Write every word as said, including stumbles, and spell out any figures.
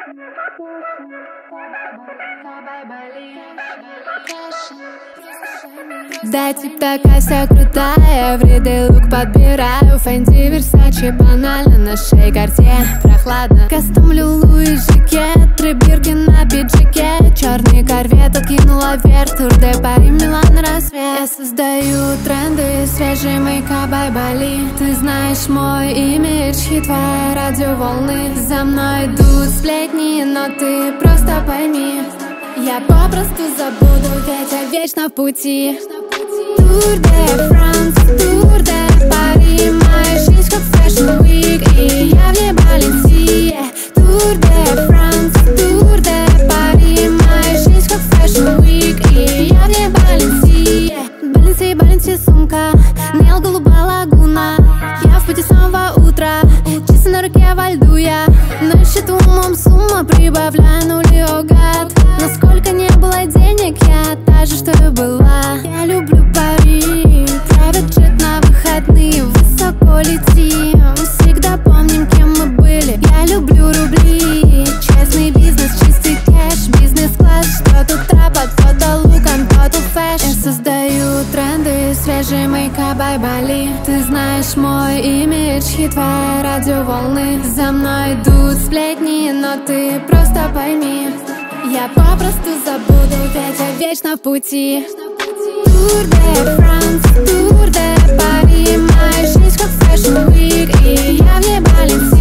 Да, тип такая вся крутая, everyday лук подбираю. Фэнди, Версачи, банально, на шее Картье, прохладно. Кастомлю Луи жакет, три бирки на пиджаке. Черный корвет откинула вверх, Тур де Пари, Милан, рассвет. Я создаю тренды, свежий мейкап, бай-бали. Ты знаешь мой имидж, хит твоя радиоволны. За мной идут сплетни, но ты просто пойми, я попросту забуду, ведь я вечно в пути. Тур де Франс, Тур де Пари, моя жизнь как Fashion Week, и я в ней Баленсия. Тур де Франс, Тур де Пари, моя жизнь как Fashion Week, и я в ней Баленсия. Баленсия, Баленсия сумка, Нейл голубая лагуна. Я в пути с самого утра, часы на руке во льду я. На счету умом сумма, прибавляю нули, о гад. Но сколько не было денег, я та же, что и была. Я люблю Париж, private jet на выходные, высоко летим. Всегда помним, кем мы были. Я люблю рубли, честный бизнес, чистый кэш, бизнес-класс. Что тут трапа, фотолуком, фото фэш. Я создаю тренды, свежий мейкап, бай-бали. Ты знаешь мой имидж, хит твоя радиоволны. За мной идут сплетни, но ты просто пойми, я попросту забуду, ведь я вечно в пути. Тур де Франс, Тур де Пари, моя жизнь как Fashion Week, и я в ней Баленсия.